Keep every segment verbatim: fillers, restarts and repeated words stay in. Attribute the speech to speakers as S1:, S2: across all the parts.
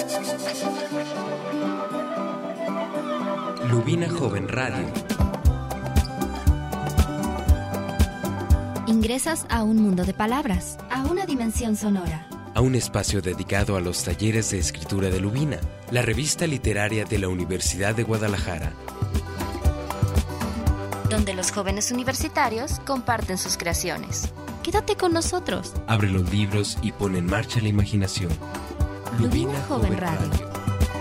S1: Lubina Joven Radio.
S2: Ingresas a un mundo de palabras, a una dimensión sonora.
S1: A un espacio dedicado a los talleres de escritura de Lubina, la revista literaria de la Universidad de Guadalajara.
S2: Donde los jóvenes universitarios comparten sus creaciones. Quédate con nosotros.
S1: Abre los libros y pone en marcha la imaginación.
S2: Lubina, Lubina Joven, Joven Radio. Radio.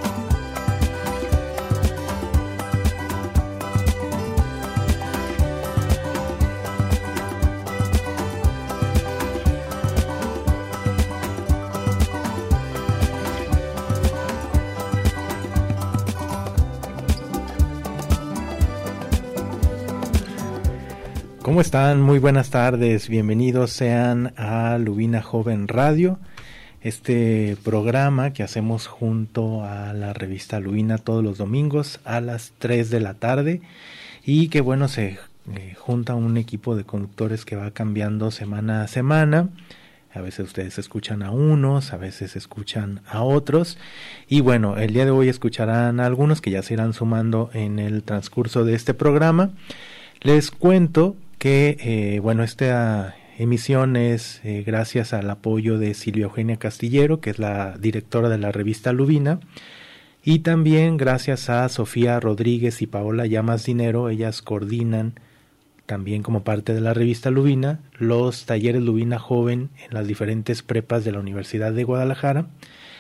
S3: ¿Cómo están? Muy buenas tardes, bienvenidos sean a Lubina Joven Radio, este programa que hacemos junto a la revista Lubina todos los domingos a las tres de la tarde y que bueno, se eh, junta un equipo de conductores que va cambiando semana a semana. A veces ustedes escuchan a unos, a veces escuchan a otros y bueno, el día de hoy escucharán a algunos que ya se irán sumando en el transcurso de este programa. Les cuento que eh, bueno, esta emisión es eh, gracias al apoyo de Silvia Eugenia Castillero, que es la directora de la revista Lubina, y también gracias a Sofía Rodríguez y Paola Llamas Dinero. Ellas coordinan también como parte de la revista Lubina los talleres Lubina Joven en las diferentes prepas de la Universidad de Guadalajara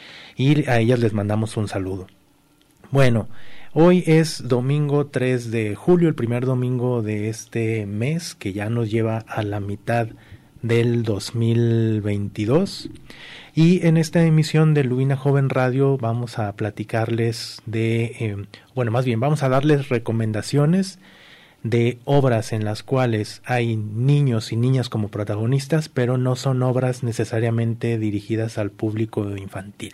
S3: y a ellas les mandamos un saludo. Bueno, hoy es domingo tres de julio, el primer domingo de este mes que ya nos lleva a la mitad del dos mil veintidós y en esta emisión de Lubina Joven Radio vamos a platicarles de, eh, bueno más bien vamos a darles recomendaciones de obras en las cuales hay niños y niñas como protagonistas, pero no son obras necesariamente dirigidas al público infantil.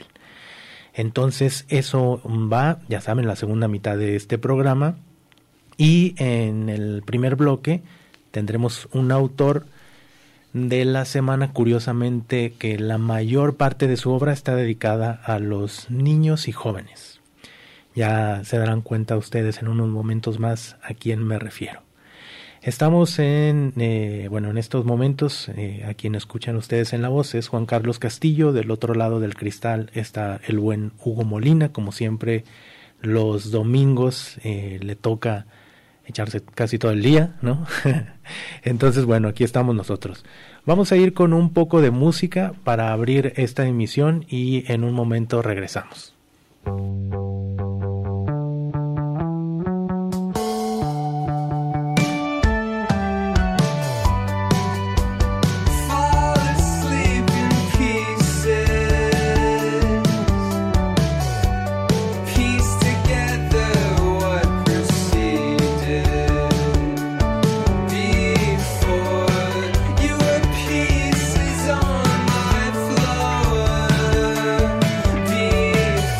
S3: Entonces eso va, ya saben, la segunda mitad de este programa y en el primer bloque tendremos un autor de la semana, curiosamente que la mayor parte de su obra está dedicada a los niños y jóvenes. Ya se darán cuenta ustedes en unos momentos más a quién me refiero. Estamos en, eh, bueno, en estos momentos, eh, a quien escuchan ustedes en la voz es Juan Carlos Castillo. Del otro lado del cristal está el buen Hugo Molina. Como siempre, los domingos eh, le toca echarse casi todo el día, ¿no? Entonces, bueno, aquí estamos nosotros. Vamos a ir con un poco de música para abrir esta emisión y en un momento regresamos.
S4: Pieces on my floor.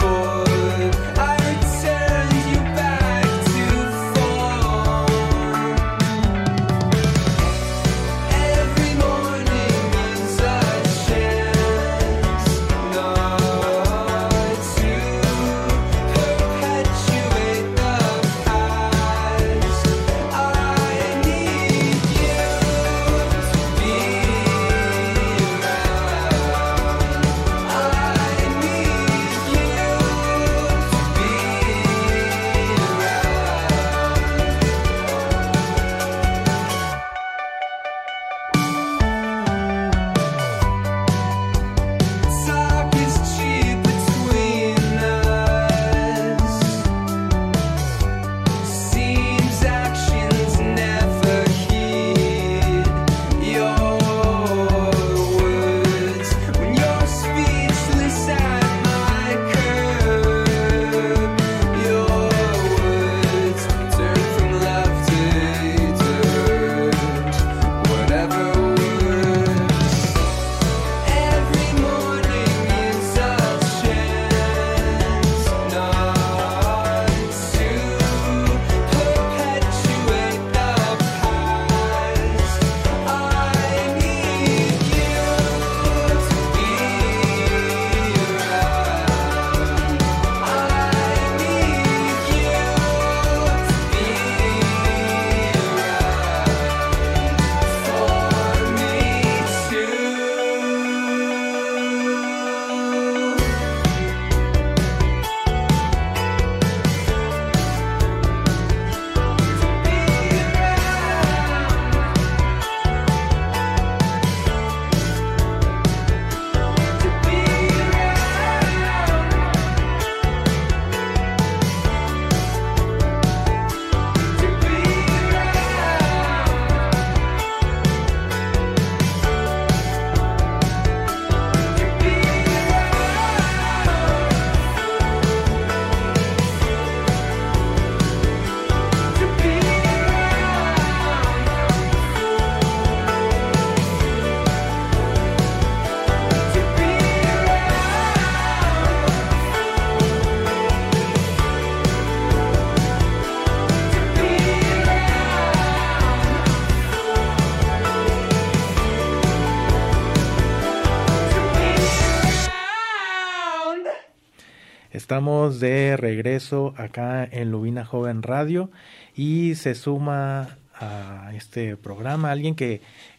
S3: Estamos de regreso acá en Lubina Joven Radio y se suma a este programa alguien que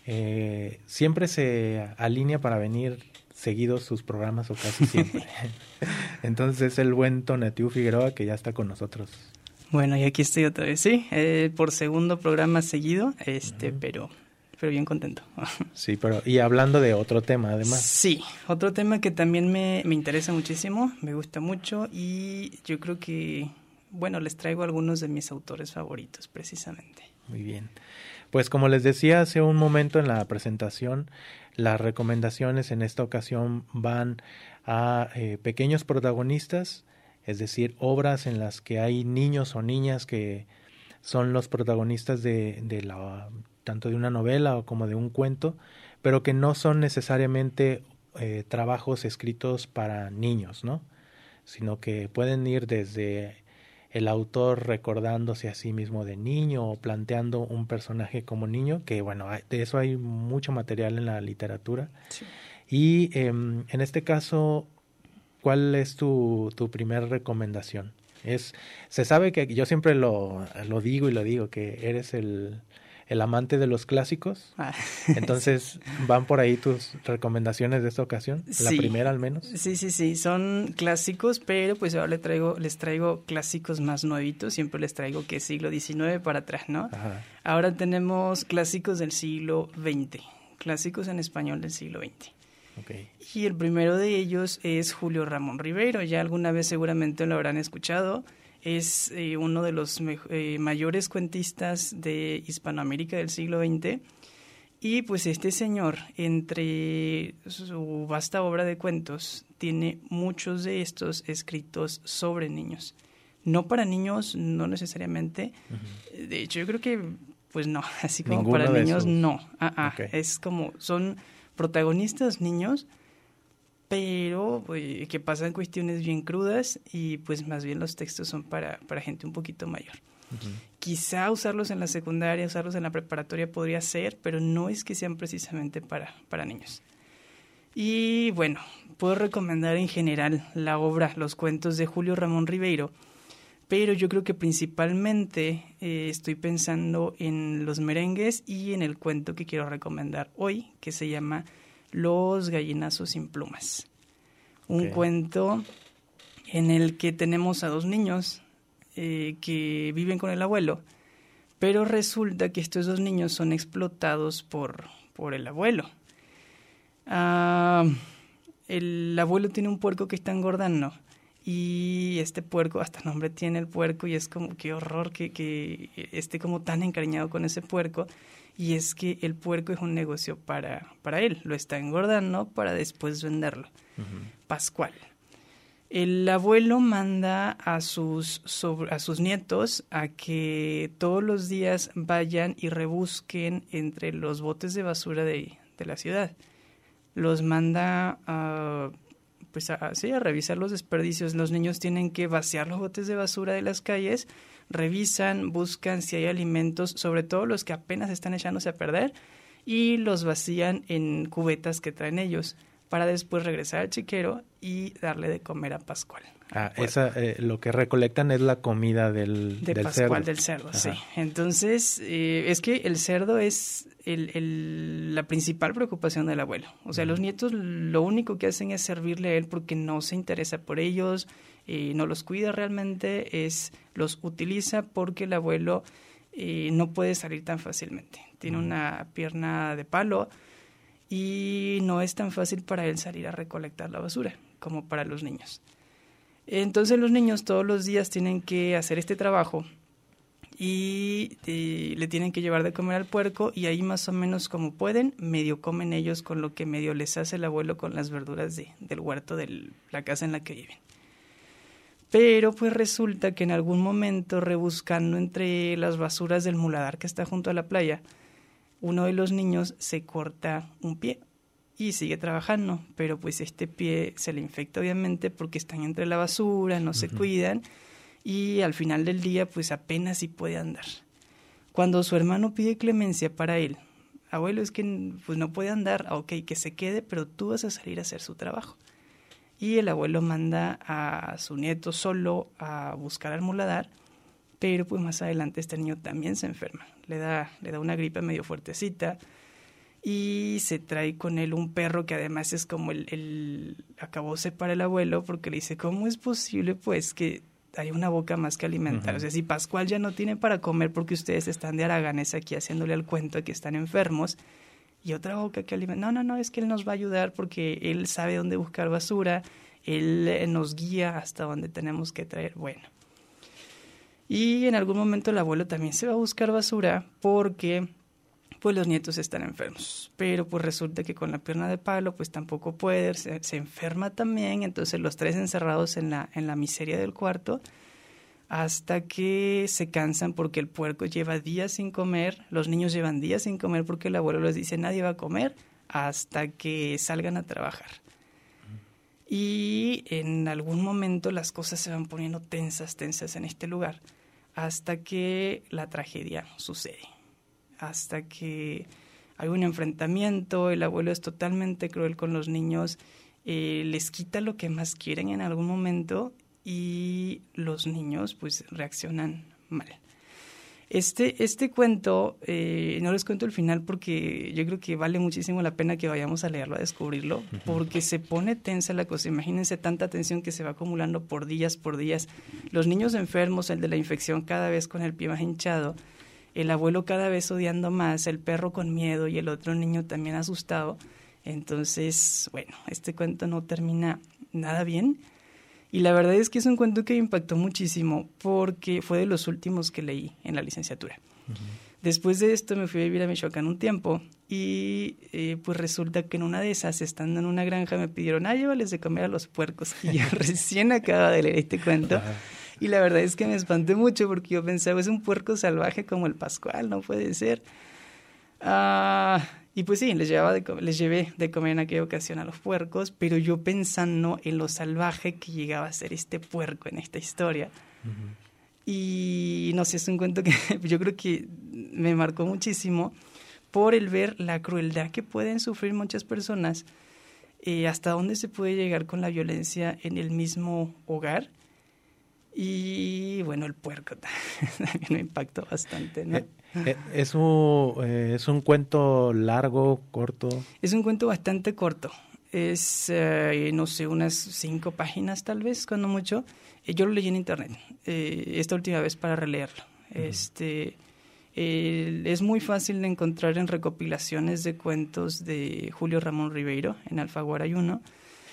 S3: eh, siempre se alinea para venir seguidos sus programas o casi siempre. Entonces es el buen Tonatiuh Figueroa que ya está con nosotros.
S4: Bueno, y aquí estoy otra vez, sí, eh, por segundo programa seguido, este, uh-huh. pero... pero bien contento.
S3: Sí, pero y hablando de otro tema, además.
S4: Sí, otro tema que también me, me interesa muchísimo, me gusta mucho y yo creo que, bueno, les traigo algunos de mis autores favoritos, precisamente.
S3: Muy bien. Pues como les decía hace un momento en la presentación, las recomendaciones en esta ocasión van a eh, pequeños protagonistas, es decir, obras en las que hay niños o niñas que son los protagonistas de, de la... tanto de una novela o como de un cuento, pero que no son necesariamente eh, trabajos escritos para niños, ¿no? Sino que pueden ir desde el autor recordándose a sí mismo de niño o planteando un personaje como niño, que bueno, de eso hay mucho material en la literatura. Sí. Y eh, en este caso, ¿cuál es tu, tu primera recomendación? Es, se sabe que yo siempre lo, lo digo y lo digo, que eres el... el amante de los clásicos. Ah, Entonces, sí. ¿Van por ahí tus recomendaciones de esta ocasión? La
S4: sí.
S3: primera al menos.
S4: Sí, sí, sí, son clásicos, pero pues ahora les traigo, les traigo clásicos más nuevitos, siempre les traigo que siglo diecinueve para atrás, ¿no? Ajá. Ahora tenemos clásicos del siglo veinte, clásicos en español del siglo veinte. Okay. Y el primero de ellos es Julio Ramón Ribeiro, ya alguna vez seguramente lo habrán escuchado. Es eh, uno de los me- eh, mayores cuentistas de Hispanoamérica del siglo veinte y pues este señor, entre su vasta obra de cuentos, tiene muchos de estos escritos sobre niños. No para niños, no necesariamente. Uh-huh. De hecho, yo creo que, pues no, así como Ninguno para niños, esos. no. Uh-uh. Okay. Es como, son protagonistas niños, pero eh, que pasan cuestiones bien crudas y pues más bien los textos son para, para gente un poquito mayor. Uh-huh. Quizá usarlos en la secundaria, usarlos en la preparatoria podría ser, pero no es que sean precisamente para, para niños. Y bueno, puedo recomendar en general la obra, los cuentos de Julio Ramón Ribeiro, pero yo creo que principalmente eh, estoy pensando en los merengues y en el cuento que quiero recomendar hoy, que se llama Los gallinazos sin plumas. Un okay. cuento en el que tenemos a dos niños eh, que viven con el abuelo, pero resulta que estos dos niños son explotados por, por el abuelo. Uh, el abuelo tiene un puerco que está engordando y este puerco, hasta nombre tiene el puerco y es como, qué horror que, que esté como tan encariñado con ese puerco. Y es que el puerco es un negocio para, para él, lo está engordando para después venderlo. Uh-huh. Pascual. El abuelo manda a sus, sobre, a sus nietos a que todos los días vayan y rebusquen entre los botes de basura de, de la ciudad. Los manda a, pues a, sí, a revisar los desperdicios. Los niños tienen que vaciar los botes de basura de las calles, revisan, buscan si hay alimentos, sobre todo los que apenas están echándose a perder, y los vacían en cubetas que traen ellos, para después regresar al chiquero y darle de comer a Pascual.
S3: Ah, esa, eh, lo que recolectan es la comida del,
S4: de
S3: del
S4: Pascual,
S3: cerdo.
S4: del cerdo,
S3: Ajá.
S4: sí. Entonces, eh, es que el cerdo es el, el, la principal preocupación del abuelo. O sea, uh-huh. los nietos lo único que hacen es servirle a él porque no se interesa por ellos, eh, no los cuida realmente, es los utiliza porque el abuelo eh, no puede salir tan fácilmente. Tiene uh-huh. una pierna de palo y no es tan fácil para él salir a recolectar la basura como para los niños. Entonces los niños todos los días tienen que hacer este trabajo y, y le tienen que llevar de comer al puerco y ahí más o menos como pueden, medio comen ellos con lo que medio les hace el abuelo con las verduras de, del huerto de la casa en la que viven. Pero pues resulta que en algún momento, rebuscando entre las basuras del muladar que está junto a la playa, uno de los niños se corta un pie y sigue trabajando, pero pues este pie se le infecta obviamente porque están entre la basura, no uh-huh. se cuidan y al final del día pues apenas si puede andar. Cuando su hermano pide clemencia para él, abuelo, es que pues no puede andar, ok, que se quede, pero tú vas a salir a hacer su trabajo. y el abuelo manda a su nieto solo a buscar al muladar, pero pues más adelante este niño también se enferma, le da, le da una gripe medio fuertecita y se trae con él un perro que además es como el, el acabose para el abuelo, porque le dice, ¿cómo es posible pues que hay una boca más que alimentar? Uh-huh. O sea, si Pascual ya no tiene para comer porque ustedes están de haraganes aquí haciéndole el cuento de que están enfermos, y otra boca que alimenta. No, no, no, es que él nos va a ayudar porque él sabe dónde buscar basura, él nos guía hasta dónde tenemos que traer. Bueno. Y en algún momento el abuelo también se va a buscar basura porque pues los nietos están enfermos. Pero pues resulta que con la pierna de palo pues tampoco puede, se, se enferma también, entonces los tres encerrados en la, en la miseria del cuarto, hasta que se cansan porque el puerco lleva días sin comer, los niños llevan días sin comer porque el abuelo les dice nadie va a comer hasta que salgan a trabajar. Y en algún momento las cosas se van poniendo tensas, tensas en este lugar, hasta que la tragedia sucede, hasta que hay un enfrentamiento, el abuelo es totalmente cruel con los niños, eh, les quita lo que más quieren en algún momento, y los niños pues reaccionan mal. Este, este cuento, eh, no les cuento el final porque yo creo que vale muchísimo la pena que vayamos a leerlo, a descubrirlo, porque se pone tensa la cosa. Imagínense tanta tensión que se va acumulando por días, por días. Los niños enfermos, el de la infección cada vez con el pie más hinchado, el abuelo cada vez odiando más, el perro con miedo y el otro niño también asustado. Entonces, bueno, este cuento no termina nada bien. Y la verdad es que es un cuento que me impactó muchísimo porque fue de los últimos que leí en la licenciatura. Uh-huh. Después de esto me fui a vivir a Michoacán un tiempo y eh, pues resulta que en una de esas, estando en una granja, me pidieron, ah, llévales de comer a los puercos. Y yo recién acababa de leer este cuento. Uh-huh. Y la verdad es que me espanté mucho porque yo pensaba, es un puerco salvaje como el Pascual, no puede ser. Ah... Uh, Y pues sí, les, llevaba de, les llevé de comer en aquella ocasión a los puercos, pero yo pensando en lo salvaje que llegaba a ser este puerco en esta historia. Uh-huh. Y no sé, es un cuento que yo creo que me marcó muchísimo por el ver la crueldad que pueden sufrir muchas personas, eh, hasta dónde se puede llegar con la violencia en el mismo hogar. Y bueno, el puerco también me impactó bastante, ¿no?
S3: Eh, ¿Es un, eh, ¿Es un cuento largo, corto?
S4: Es un cuento bastante corto. Es, eh, no sé, unas cinco páginas tal vez, cuando mucho. Eh, yo lo leí en internet, eh, esta última vez para releerlo. Uh-huh. Este, eh, es muy fácil de encontrar en recopilaciones de cuentos de Julio Ramón Ribeiro, en Alfaguara hay uno.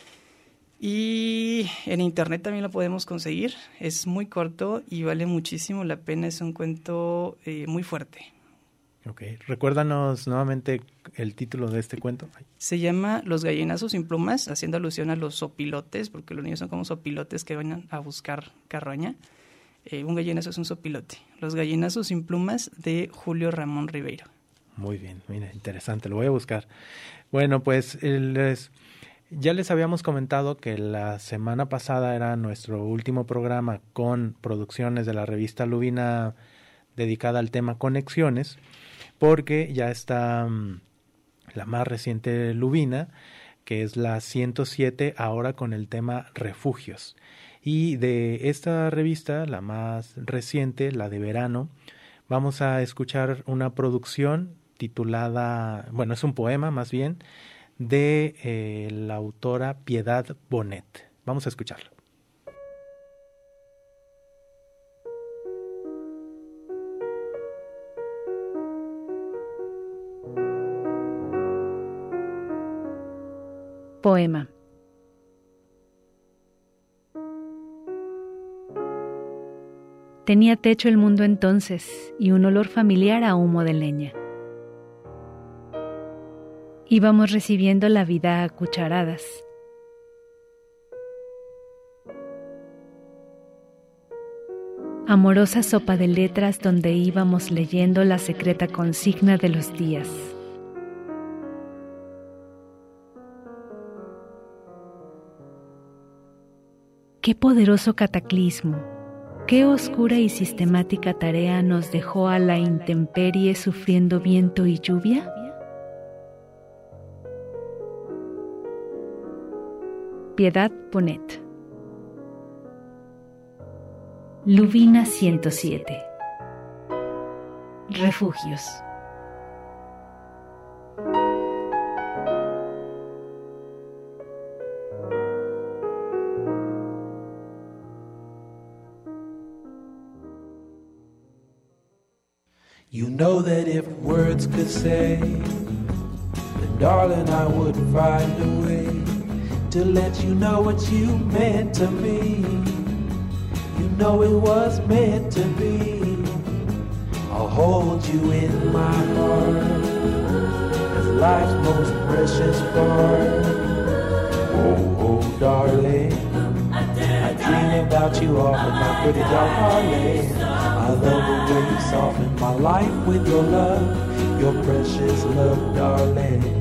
S4: Y en internet también lo podemos conseguir. Es muy corto y vale muchísimo la pena. Es un cuento eh, muy fuerte.
S3: Ok. Recuérdanos nuevamente el título de este cuento.
S4: Se llama Los gallinazos sin plumas, haciendo alusión a los sopilotes, porque los niños son como sopilotes que van a buscar carroña. Eh, un gallinazo es un sopilote. Los gallinazos sin plumas, de Julio Ramón Ribeiro.
S3: Muy bien, mira, interesante. Lo voy a buscar. Bueno, pues el... Es... Ya les habíamos comentado que la semana pasada era nuestro último programa con producciones de la revista Lubina dedicada al tema Conexiones, porque ya está um, la más reciente Lubina, que es la ciento siete, ahora con el tema Refugios. Y de esta revista, la más reciente, la de verano, vamos a escuchar una producción titulada, bueno, es un poema más bien, de eh, la autora Piedad Bonet. Vamos a escucharlo.
S5: Poema. Tenía techo el mundo entonces y un olor familiar a humo de leña. Íbamos recibiendo la vida a cucharadas. Amorosa sopa de letras donde íbamos leyendo la secreta consigna de los días. Qué poderoso cataclismo, qué oscura y sistemática tarea nos dejó a la intemperie sufriendo viento y lluvia. Piedad Bonet. Lubina ciento siete. Refugios.
S6: You know that if words could say, then darling, I would find a way to let you know what you meant to me. You know it was meant to be. I'll hold you in my heart as life's most precious part. Oh, oh, darling, I dream about you often, my pretty darling. I love the way you soften my life with your love, your precious love, darling.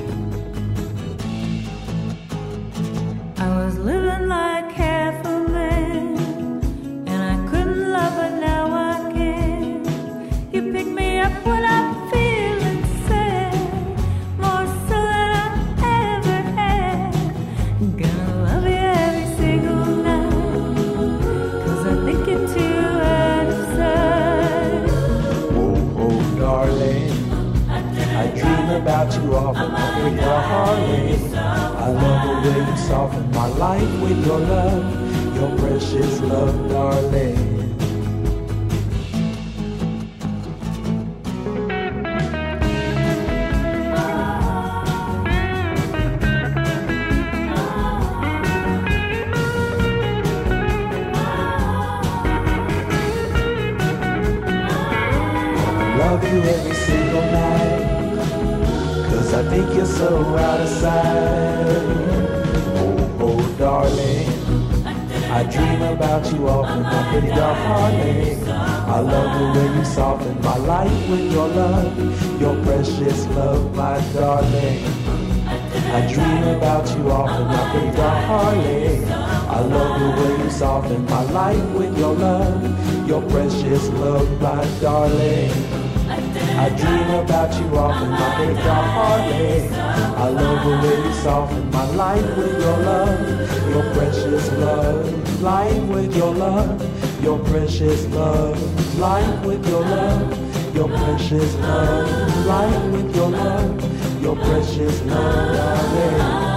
S7: I was living like half a man, and I couldn't love, but now I can. You pick me up when I'm feeling sad, more so than I ever had. Gonna love you every single night, 'cause I think you're too out of sight.
S6: Oh, oh, darling, I dream about you often, my pretty darling. I love the way you soften my life with your love, your precious love, darling. I love you every single night, 'cause I think you're so out of sight. Oh, oh, darling, I dream about you often, my pretty darling. I love the way you soften my life with your love, your precious love, my darling. I dream about you often, my pretty darling. I love the way you soften my life with your love, your precious love, my darling. I dream about you often, my pretty darling. I love the way you soften my life with your love, your precious love, life with your love, your precious love, life with your love, your precious love, life with your love, your precious love, darling.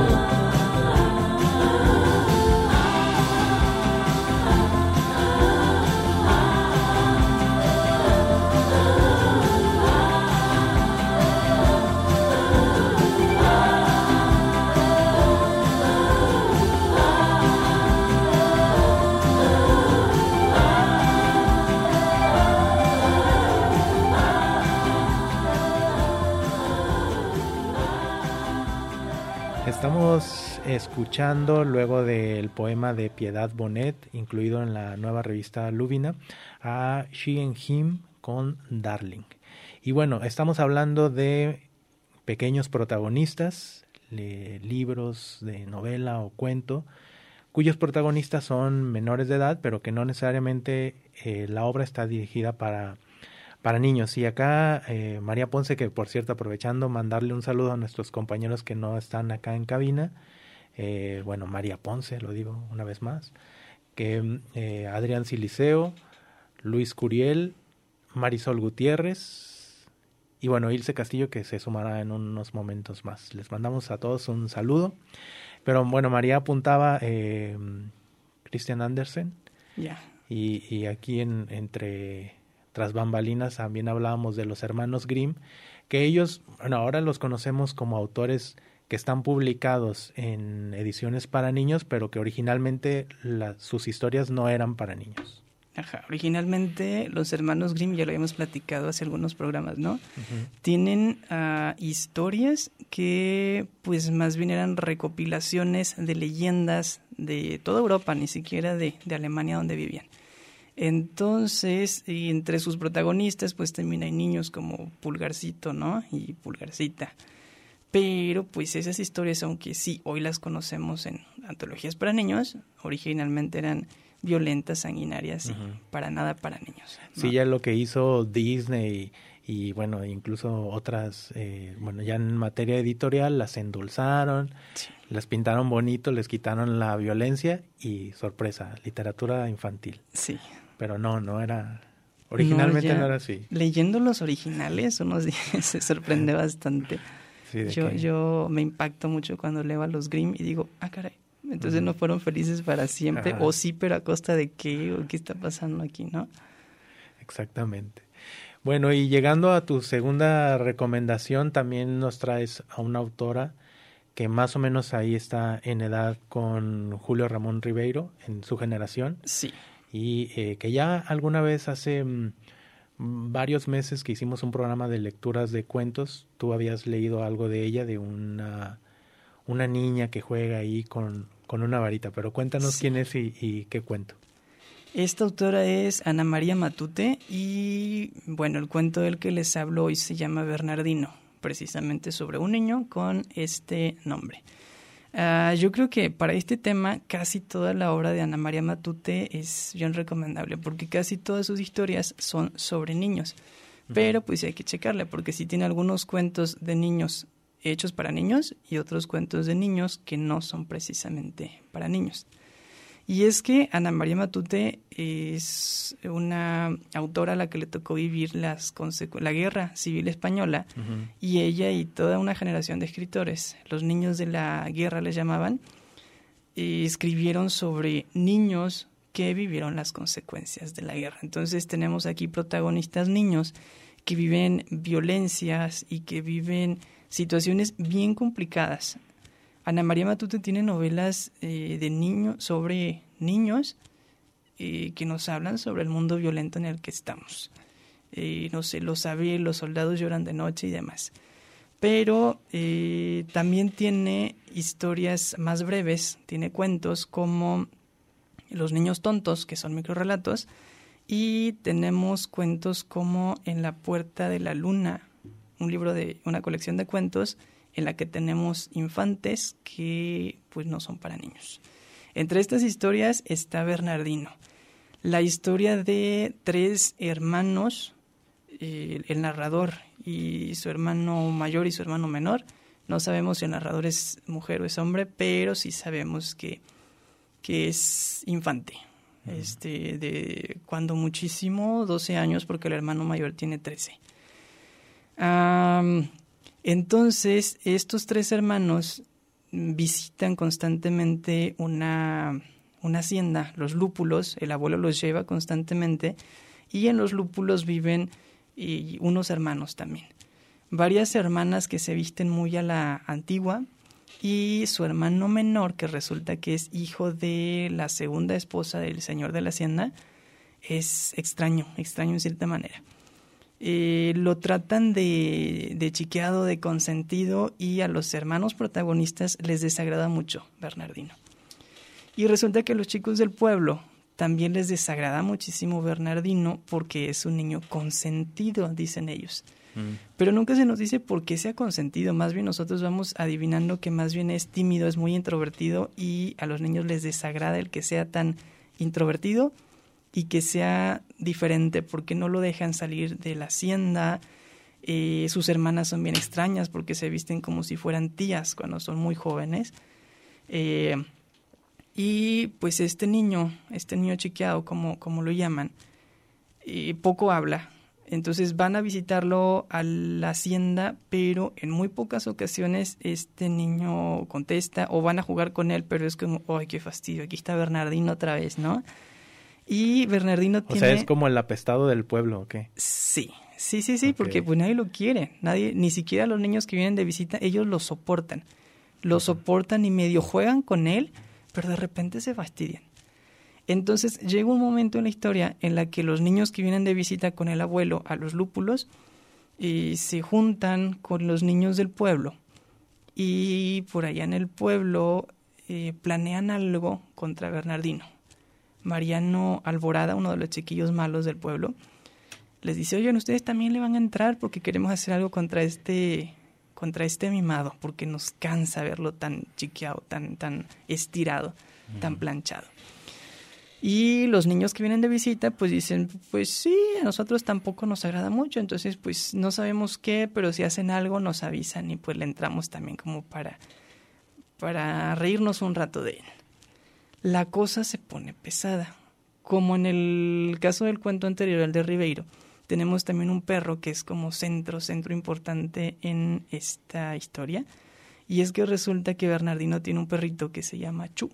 S3: Estamos escuchando, luego del poema de Piedad Bonet, incluido en la nueva revista Lubina, a She and Him con Darling. Y bueno, estamos hablando de pequeños protagonistas, de libros de novela o cuento, cuyos protagonistas son menores de edad, pero que no necesariamente eh, la obra está dirigida para... para niños. Y acá eh, María Ponce, que por cierto, aprovechando, mandarle un saludo a nuestros compañeros que no están acá en cabina, eh, bueno, María Ponce, lo digo una vez más, que eh, Adrián Siliceo, Luis Curiel, Marisol Gutiérrez y bueno, Ilse Castillo, que se sumará en unos momentos más. Les mandamos a todos un saludo. Pero bueno, María apuntaba eh, Christian Andersen,
S4: yeah.
S3: y, y aquí en, entre... tras bambalinas también hablábamos de los hermanos Grimm, que ellos, bueno, ahora los conocemos como autores que están publicados en ediciones para niños, pero que originalmente la, sus historias no eran para niños.
S4: Ajá, originalmente los hermanos Grimm, ya lo habíamos platicado hace algunos programas, ¿no?
S3: Uh-huh.
S4: Tienen uh, historias que pues más bien eran recopilaciones de leyendas de toda Europa, ni siquiera de, de Alemania donde vivían. Entonces, y entre sus protagonistas, pues también hay niños como Pulgarcito, ¿no? Y Pulgarcita. Pero, pues esas historias, aunque sí, hoy las conocemos en antologías para niños, originalmente eran violentas, sanguinarias, uh-huh. y para nada para niños, ¿no?
S3: Sí, ya lo que hizo Disney y bueno, incluso otras, eh, bueno, ya en materia editorial las endulzaron, sí. las pintaron bonito, les quitaron la violencia y sorpresa, literatura infantil.
S4: Sí.
S3: Pero no, no era, originalmente no, no era así.
S4: Leyendo los originales unos días se sorprende bastante. Sí, yo, yo me impacto mucho cuando leo a los Grimm y digo, ah, caray, entonces uh-huh. no fueron felices para siempre, Ajá. o sí, pero a costa de qué, o qué está pasando aquí, ¿no?
S3: Exactamente. Bueno, y llegando a tu segunda recomendación, también nos traes a una autora que más o menos ahí está en edad con Julio Ramón Ribeiro, en su generación.
S4: Sí.
S3: Y eh, que ya alguna vez hace mm, varios meses que hicimos un programa de lecturas de cuentos, tú habías leído algo de ella, de una, una niña que juega ahí con, con una varita, pero cuéntanos sí. quién es y, y qué cuento.
S4: Esta autora es Ana María Matute y, bueno, el cuento del que les hablo hoy se llama Bernardino, precisamente sobre un niño con este nombre. Uh, yo creo que para este tema casi toda la obra de Ana María Matute es bien recomendable porque casi todas sus historias son sobre niños. Uh-huh. Pero pues hay que checarle porque sí tiene algunos cuentos de niños hechos para niños y otros cuentos de niños que no son precisamente para niños. Y es que Ana María Matute es una autora a la que le tocó vivir las consecu- la Guerra Civil Española uh-huh. y ella y toda una generación de escritores, los niños de la guerra les llamaban, y escribieron sobre niños que vivieron las consecuencias de la guerra. Entonces tenemos aquí protagonistas niños que viven violencias y que viven situaciones bien complicadas. Ana María Matute tiene novelas eh, de niños sobre niños eh, que nos hablan sobre el mundo violento en el que estamos. Eh, no sé, Lo sabe, Los soldados lloran de noche y demás. Pero eh, también tiene historias más breves, tiene cuentos como Los niños tontos, que son microrrelatos, y tenemos cuentos como En la puerta de la luna, un libro de una colección de cuentos en la que tenemos infantes que pues no son para niños. Entre estas historias está Bernardino, la historia de tres hermanos, eh, el narrador y su hermano mayor y su hermano menor. No sabemos si el narrador es mujer o es hombre, pero sí sabemos que, que es infante, uh-huh. este, de cuando muchísimo, doce años, porque el hermano mayor tiene trece. Um, Entonces, estos tres hermanos visitan constantemente una, una hacienda, los lúpulos, el abuelo los lleva constantemente, y en los lúpulos viven y, unos hermanos también. Varias hermanas que se visten muy a la antigua, y su hermano menor, que resulta que es hijo de la segunda esposa del señor de la hacienda, es extraño, extraño en cierta manera. Eh, lo tratan de, de chiqueado, de consentido, y a los hermanos protagonistas les desagrada mucho Bernardino. Y resulta que a los chicos del pueblo también les desagrada muchísimo Bernardino porque es un niño consentido, dicen ellos. Mm. Pero nunca se nos dice por qué sea consentido, más bien nosotros vamos adivinando que más bien es tímido, es muy introvertido, y a los niños les desagrada el que sea tan introvertido y que sea diferente porque no lo dejan salir de la hacienda. Eh, sus hermanas son bien extrañas porque se visten como si fueran tías cuando son muy jóvenes. Eh, y pues este niño, este niño chiqueado, como, como lo llaman, eh, poco habla. Entonces van a visitarlo a la hacienda, pero en muy pocas ocasiones este niño contesta, o van a jugar con él, pero es como, ¡ay, qué fastidio! Aquí está Bernardino otra vez, ¿no? Y Bernardino tiene...
S3: O sea, es como el apestado del pueblo, ¿o qué?
S4: Sí, sí, sí, sí, okay. Porque pues nadie lo quiere, nadie, ni siquiera los niños que vienen de visita, ellos lo soportan, lo uh-huh. soportan y medio juegan con él, pero de repente se fastidian. Entonces llega un momento en la historia en la que los niños que vienen de visita con el abuelo a los lúpulos eh, se juntan con los niños del pueblo, y por allá en el pueblo eh, planean algo contra Bernardino. Mariano Alborada, uno de los chiquillos malos del pueblo, les dice, oigan, ustedes también le van a entrar porque queremos hacer algo contra este, contra este mimado, porque nos cansa verlo tan chiqueado, tan, tan estirado, uh-huh. tan planchado. Y los niños que vienen de visita pues dicen, pues sí, a nosotros tampoco nos agrada mucho, entonces pues no sabemos qué, pero si hacen algo nos avisan y pues le entramos también como para, para reírnos un rato de él. La cosa se pone pesada. Como en el caso del cuento anterior, el de Ribeiro, tenemos también un perro que es como centro, centro importante en esta historia. Y es que resulta que Bernardino tiene un perrito que se llama Chu.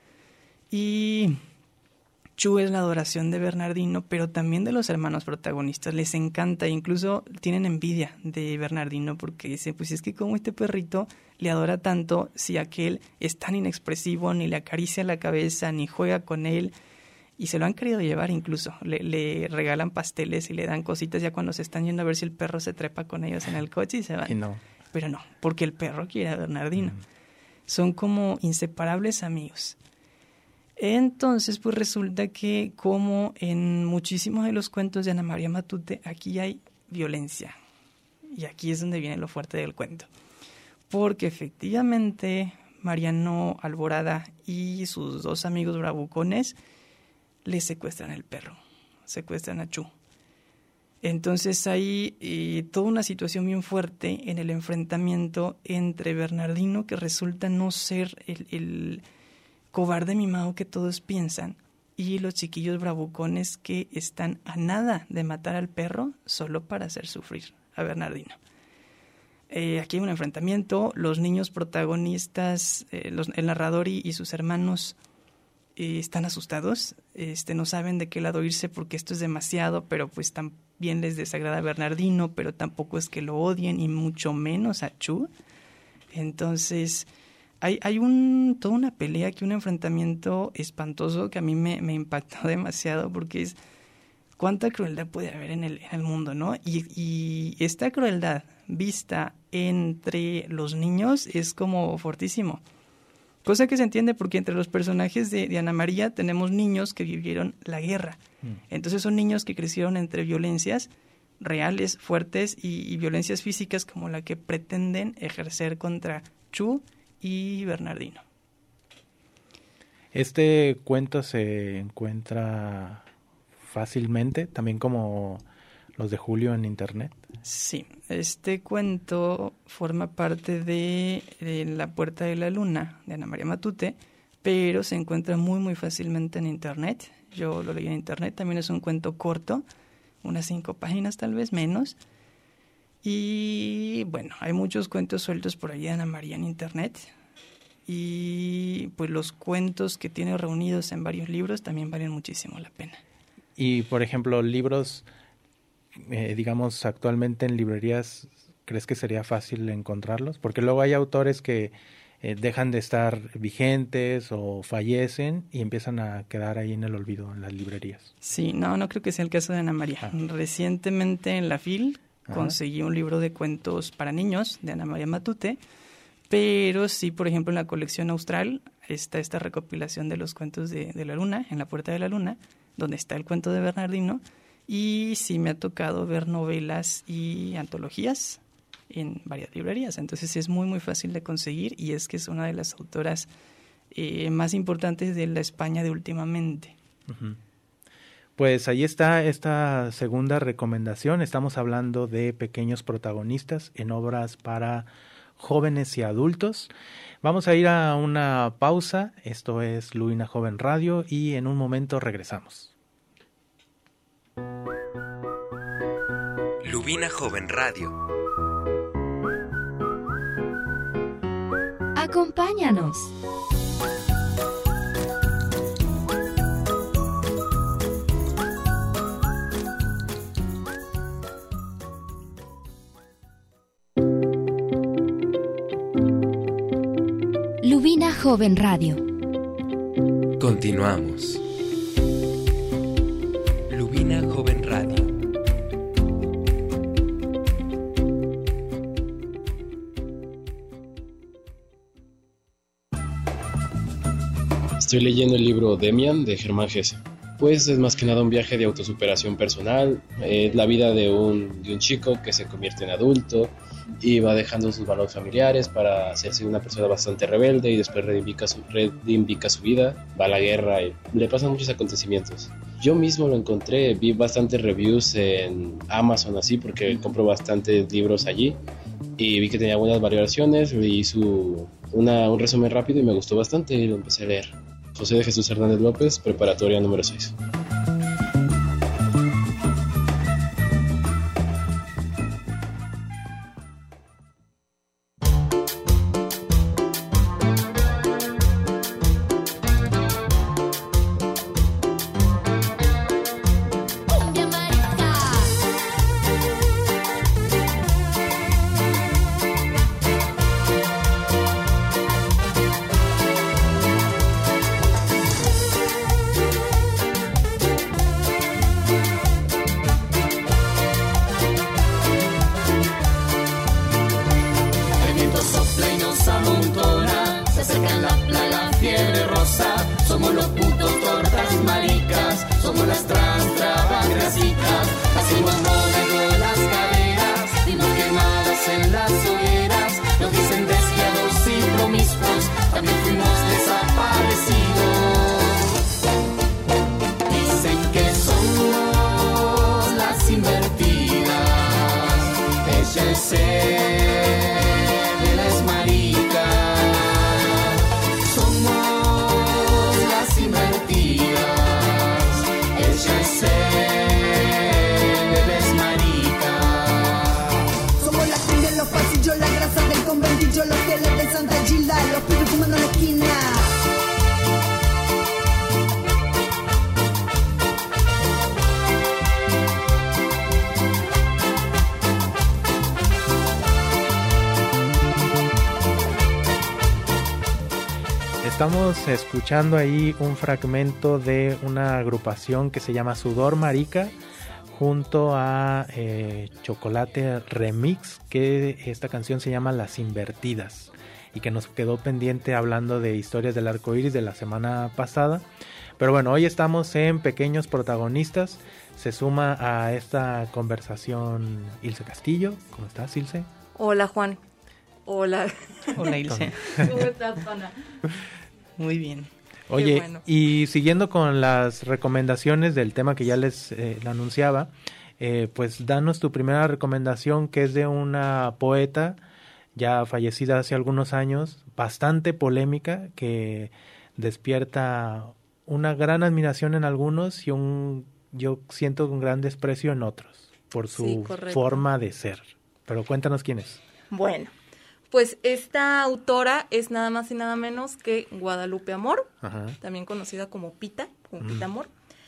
S4: Y Chu es la adoración de Bernardino, pero también de los hermanos protagonistas. Les encanta, incluso tienen envidia de Bernardino porque dicen, pues es que como este perrito le adora tanto, si aquel es tan inexpresivo, ni le acaricia la cabeza, ni juega con él, y se lo han querido llevar incluso. Le, le regalan pasteles y le dan cositas ya cuando se están yendo a ver si el perro se trepa con ellos en el coche y se van. Y no. Pero no, porque el perro quiere a Bernardino. Mm. Son como inseparables amigos. Entonces, pues resulta que como en muchísimos de los cuentos de Ana María Matute, aquí hay violencia. Y aquí es donde viene lo fuerte del cuento. Porque efectivamente Mariano Alborada y sus dos amigos bravucones le secuestran el perro, secuestran a Chu. Entonces hay eh, toda una situación bien fuerte en el enfrentamiento entre Bernardino, que resulta no ser el... el cobarde mimado que todos piensan, y los chiquillos bravucones que están a nada de matar al perro solo para hacer sufrir a Bernardino. Eh, aquí hay un enfrentamiento, los niños protagonistas, eh, los, el narrador y, y sus hermanos eh, están asustados, este, no saben de qué lado irse porque esto es demasiado, pero pues también les desagrada a Bernardino, pero tampoco es que lo odien, y mucho menos a Chu. Entonces Hay, hay un, toda una pelea aquí, un enfrentamiento espantoso que a mí me, me impactó demasiado porque es cuánta crueldad puede haber en el, en el mundo, ¿no? Y, y esta crueldad vista entre los niños es como fortísimo. Cosa que se entiende porque entre los personajes de, de Ana María tenemos niños que vivieron la guerra. Mm. Entonces son niños que crecieron entre violencias reales, fuertes y, y violencias físicas como la que pretenden ejercer contra Chu y Bernardino.
S3: Este cuento se encuentra fácilmente, también como los de Julio, en internet.
S4: Sí, este cuento forma parte de, de La Puerta de la Luna de Ana María Matute, pero se encuentra muy muy fácilmente en internet. Yo lo leí en internet, también es un cuento corto, unas cinco páginas tal vez menos. Y bueno, hay muchos cuentos sueltos por ahí de Ana María en internet, y pues los cuentos que tiene reunidos en varios libros también valen muchísimo la pena.
S3: Y por ejemplo, libros, eh, digamos, actualmente en librerías, ¿crees que sería fácil encontrarlos? Porque luego hay autores que eh, dejan de estar vigentes o fallecen y empiezan a quedar ahí en el olvido en las librerías.
S4: Sí, no, no creo que sea el caso de Ana María. Ah. Recientemente en la F I L conseguí un libro de cuentos para niños de Ana María Matute, pero sí, por ejemplo, en la colección austral está esta recopilación de los cuentos de, de la Luna, en La Puerta de la Luna, donde está el cuento de Bernardino, y sí me ha tocado ver novelas y antologías en varias librerías, entonces es muy muy fácil de conseguir, y es que es una de las autoras eh, más importantes de la España de últimamente.
S3: Uh-huh. Pues ahí está esta segunda recomendación. Estamos hablando de pequeños protagonistas en obras para jóvenes y adultos. Vamos a ir a una pausa. Esto es Lubina Joven Radio y en un momento regresamos.
S1: Lubina Joven Radio.
S2: Acompáñanos. Lubina Joven Radio.
S1: Continuamos. Lubina Joven Radio.
S8: Estoy leyendo el libro Demian de Germán Hesse. Pues es más que nada un viaje de autosuperación personal, eh, la vida de un, de un chico que se convierte en adulto y va dejando sus valores familiares para hacerse una persona bastante rebelde y después reivindica su, reivindica su vida, va a la guerra y le pasan muchos acontecimientos. Yo mismo lo encontré, vi bastantes reviews en Amazon así porque compro bastantes libros allí y vi que tenía buenas valoraciones, leí su, una, un resumen rápido y me gustó bastante y lo empecé a leer. José de Jesús Hernández López, preparatoria número seis.
S3: Estamos escuchando ahí un fragmento de una agrupación que se llama Sudor Marica junto a eh, Chocolate Remix, que esta canción se llama Las Invertidas y que nos quedó pendiente hablando de historias del arco iris de la semana pasada. Pero bueno, hoy estamos en Pequeños Protagonistas. Se suma a esta conversación Ilse Castillo. ¿Cómo estás, Ilse?
S9: Hola, Juan. Hola.
S4: Hola, Ilse.
S9: ¿Cómo estás, Pana?
S4: Muy bien.
S3: Oye,
S9: bueno.
S3: Y siguiendo con las recomendaciones del tema que ya les eh, anunciaba, eh, pues danos tu primera recomendación, que es de una poeta ya fallecida hace algunos años, bastante polémica, que despierta una gran admiración en algunos y un, yo siento un gran desprecio en otros por su
S9: Sí, correcto.
S3: forma de ser. Pero cuéntanos quién es.
S9: Bueno, pues esta autora es nada más y nada menos que Guadalupe Amor,
S3: Ajá.
S9: también conocida como Pita, como
S3: Mm.
S9: Pita Amor.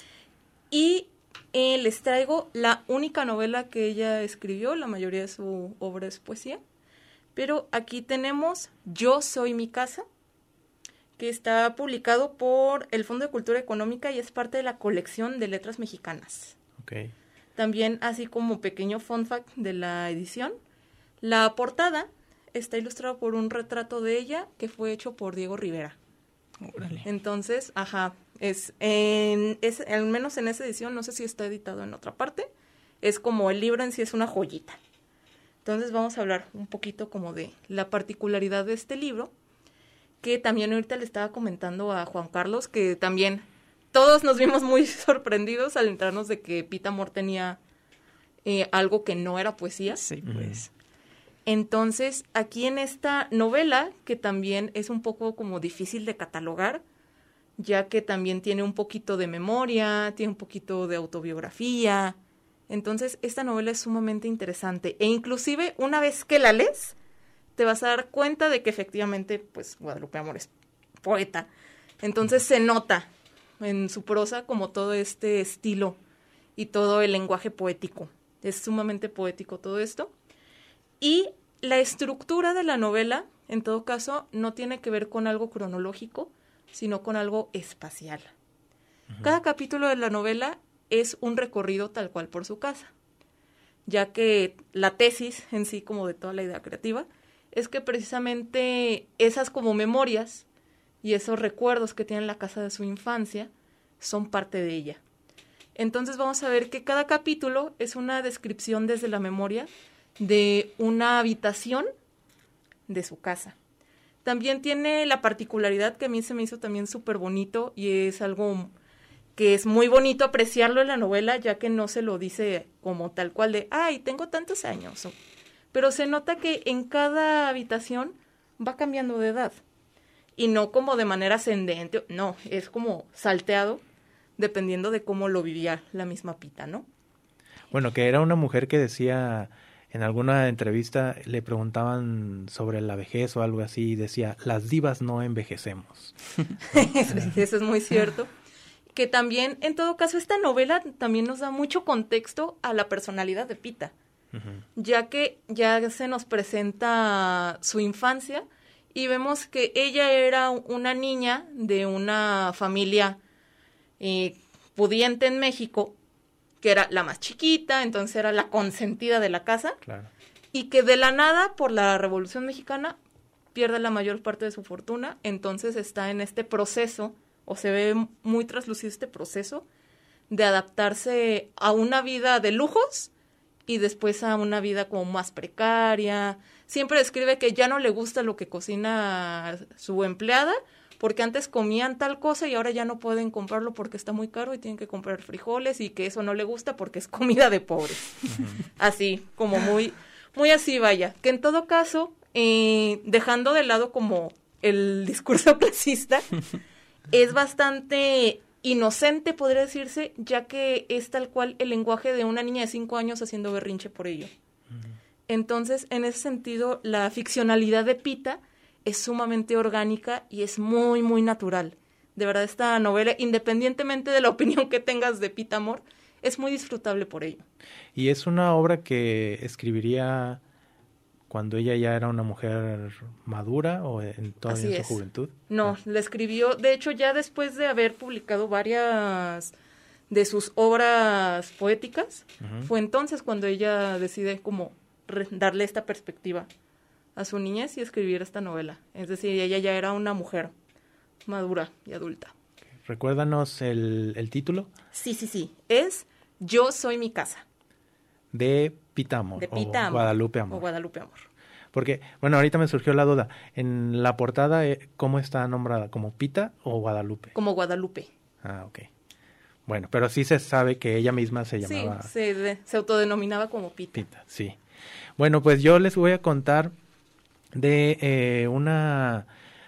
S9: Y eh, les traigo la única novela que ella escribió, la mayoría de su obra es poesía. Pero aquí tenemos Yo soy mi casa, que está publicado por el Fondo de Cultura Económica y es parte de la colección de letras mexicanas.
S3: Okay.
S9: También, así como pequeño fun fact de la edición, la portada está ilustrada por un retrato de ella que fue hecho por Diego Rivera.
S4: Órale.
S9: Entonces, ajá, es, en, es al menos en esa edición, no sé si está editado en otra parte, es como el libro en sí es una joyita. Entonces vamos a hablar un poquito como de la particularidad de este libro, que también ahorita le estaba comentando a Juan Carlos, que también todos nos vimos muy sorprendidos al enterarnos de que Pita Amor tenía eh, algo que no era poesía.
S4: Sí, pues.
S9: Entonces, aquí en esta novela, que también es un poco como difícil de catalogar, ya que también tiene un poquito de memoria, tiene un poquito de autobiografía. Entonces, esta novela es sumamente interesante. E inclusive, una vez que la lees, te vas a dar cuenta de que efectivamente, pues, Guadalupe Amor es poeta. Entonces, se nota en su prosa como todo este estilo y todo el lenguaje poético. Es sumamente poético todo esto. Y la estructura de la novela, en todo caso, no tiene que ver con algo cronológico, sino con algo espacial. Uh-huh. Cada capítulo de la novela es un recorrido tal cual por su casa, ya que la tesis en sí, como de toda la idea creativa, es que precisamente esas como memorias y esos recuerdos que tiene en la casa de su infancia son parte de ella. Entonces vamos a ver que cada capítulo es una descripción desde la memoria de una habitación de su casa. También tiene la particularidad que a mí se me hizo también súper bonito y es algo que es muy bonito apreciarlo en la novela, ya que no se lo dice como tal cual de, ay, tengo tantos años. Pero se nota que en cada habitación va cambiando de edad. Y no como de manera ascendente, no, es como salteado, dependiendo de cómo lo vivía la misma Pita, ¿no?
S3: Bueno, que era una mujer que decía, en alguna entrevista le preguntaban sobre la vejez o algo así, y decía, las divas no envejecemos.
S9: Eso es muy cierto. Que también, en todo caso, esta novela también nos da mucho contexto a la personalidad de Pita, uh-huh. ya que ya se nos presenta su infancia y vemos que ella era una niña de una familia eh, pudiente en México, que era la más chiquita, entonces era la consentida de la casa,
S3: claro.
S9: y que de la nada, por la Revolución Mexicana, pierde la mayor parte de su fortuna, entonces está en este proceso, o se ve muy traslucido este proceso, de adaptarse a una vida de lujos y después a una vida como más precaria. Siempre describe que ya no le gusta lo que cocina su empleada, porque antes comían tal cosa y ahora ya no pueden comprarlo porque está muy caro y tienen que comprar frijoles y que eso no le gusta porque es comida de pobres. Uh-huh. Así, como muy, muy así, vaya. Que en todo caso, eh, dejando de lado como el discurso clasista, es bastante inocente, podría decirse, ya que es tal cual el lenguaje de una niña de cinco años haciendo berrinche por ello. Uh-huh. Entonces, en ese sentido, la ficcionalidad de Pita es sumamente orgánica y es muy, muy natural. De verdad, esta novela, independientemente de la opinión que tengas de Pita Amor, es muy disfrutable por ello.
S3: ¿Y es una obra que escribiría cuando ella ya era una mujer madura o en toda su juventud?
S9: No, la escribió, de hecho, ya después de haber publicado varias de sus obras poéticas, uh-huh. fue entonces cuando ella decide como re- darle esta perspectiva a su niñez y escribir esta novela. Es decir, ella ya era una mujer madura y adulta.
S3: Recuérdanos el, el título.
S9: Sí, sí, sí. Es Yo soy mi casa.
S3: De Pita Amor.
S9: De Pita
S3: o
S9: Amor.
S3: Guadalupe Amor.
S9: O Guadalupe Amor.
S3: Porque, bueno, ahorita me surgió la duda. En la portada, ¿cómo está nombrada? ¿Como Pita o Guadalupe?
S9: Como Guadalupe.
S3: Ah, ok. Bueno, pero sí se sabe que ella misma se llamaba...
S9: Sí, se, de, se autodenominaba como Pita.
S3: Pita, sí. Bueno, pues yo les voy a contar de eh, una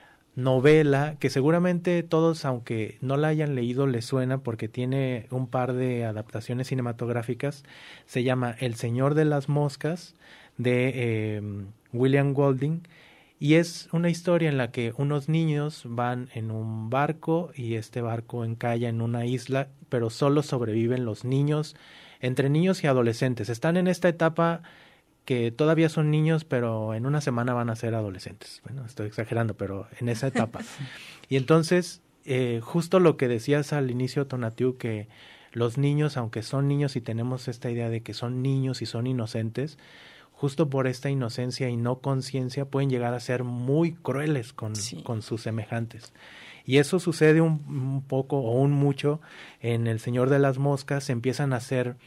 S3: novela que seguramente todos, aunque no la hayan leído, les suena porque tiene un par de adaptaciones cinematográficas. Se llama El Señor de las Moscas, de eh, William Golding, y es una historia en la que unos niños van en un barco y este barco encalla en una isla, pero solo sobreviven los niños, entre niños y adolescentes. Están en esta etapa que todavía son niños, pero en una semana van a ser adolescentes. Bueno, estoy exagerando, pero en esa etapa. Y entonces, eh, justo lo que decías al inicio, Tonatiuh, que los niños, aunque son niños y tenemos esta idea de que son niños y son inocentes, justo por esta inocencia y no conciencia pueden llegar a ser muy crueles con, sí. con sus semejantes. Y eso sucede un, un poco o un mucho en El Señor de las Moscas. Empiezan a ser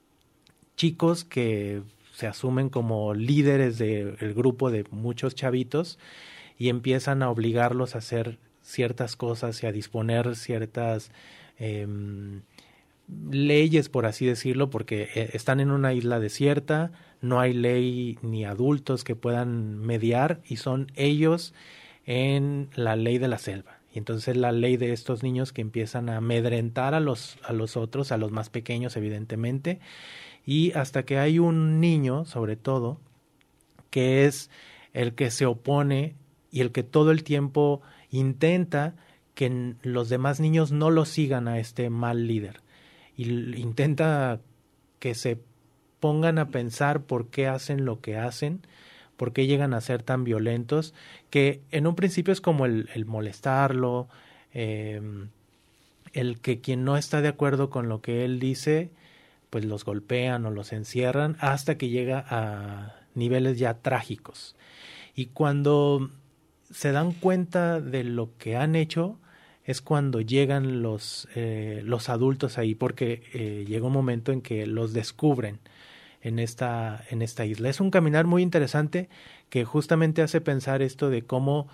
S3: chicos que se asumen como líderes del grupo de muchos chavitos y empiezan a obligarlos a hacer ciertas cosas y a disponer ciertas eh, leyes, por así decirlo, porque están en una isla desierta, no hay ley ni adultos que puedan mediar y son ellos en la ley de la selva. Y entonces la ley de estos niños que empiezan a amedrentar a los, a los otros, a los más pequeños evidentemente, y hasta que hay un niño, sobre todo, que es el que se opone y el que todo el tiempo intenta que los demás niños no lo sigan a este mal líder. Y intenta que se pongan a pensar por qué hacen lo que hacen, por qué llegan a ser tan violentos, que en un principio es como el, el molestarlo, eh, el que quien no está de acuerdo con lo que él dice, pues los golpean o los encierran hasta que llega a niveles ya trágicos. Y cuando se dan cuenta de lo que han hecho es cuando llegan los, eh, los adultos ahí, porque eh, llega un momento en que los descubren. en esta, en esta isla. Es un caminar muy interesante que justamente hace pensar esto de cómo